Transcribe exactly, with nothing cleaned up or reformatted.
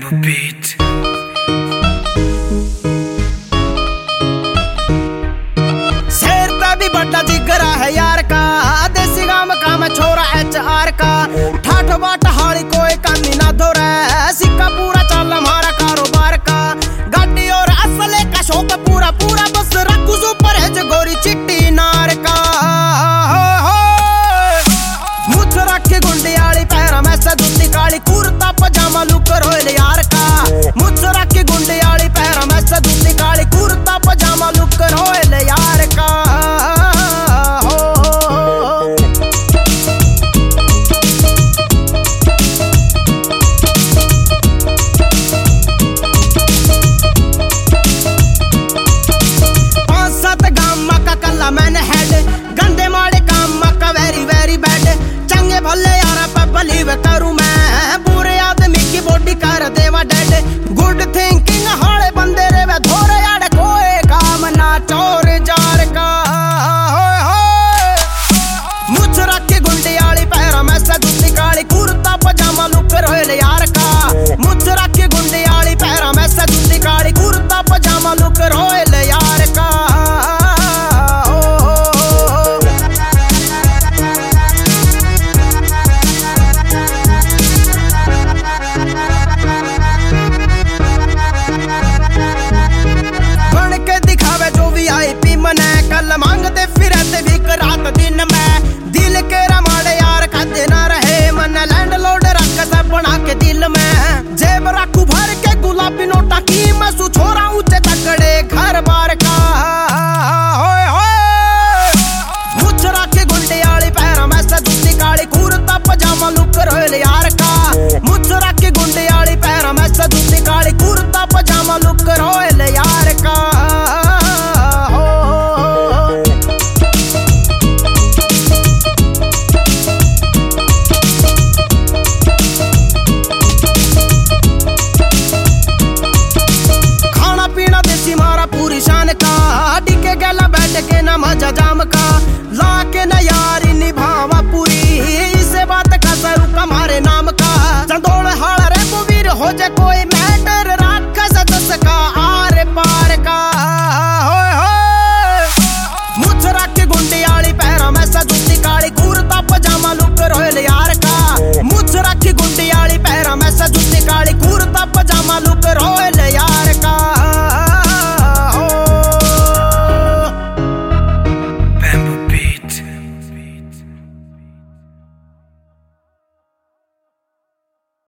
Rambo beat. शेर का भी बड़ा जिगरा है यार का, देसी गांव का मैं छोरा एच आर का। ठाठ बाट हाड़ी कोई कमी ना दो रे, सिक्का पूरा चल हमारा कारोबार का। गाड़ी और असले का शौक पूरा पूरा, बस रखू सुपर है गोरी चिट्टी नार का। मुझ रखे गुंडियाली पैरा में से दुत्ती काली, कुर्ता पजामा लुक रोयल यार का। मुझ रखे गुंडियाली पैरा में से दुत्ती काली, कुर्ता पजामा लुक रोयल यार का। मैंने हेड गंदे माड़े काम का वेरी वेरी बैड। चंगे भले यारा पे बिलीव करूं मैं, बुरे आदमी की बॉडी कर देवा डेड। गुड थिंकिंग हाले बंदे रे वे धोरे यार, कोई काम ना चोर जार का। मुझ रखे गुंडियाली पैरा में से दुत्ती काली, कुर्ता पजामा लुक रोयल यार का। मुझ रखे गुंडियाली पैरा में से दुत्ती काली, कुर्ता पजामा लुक रोयल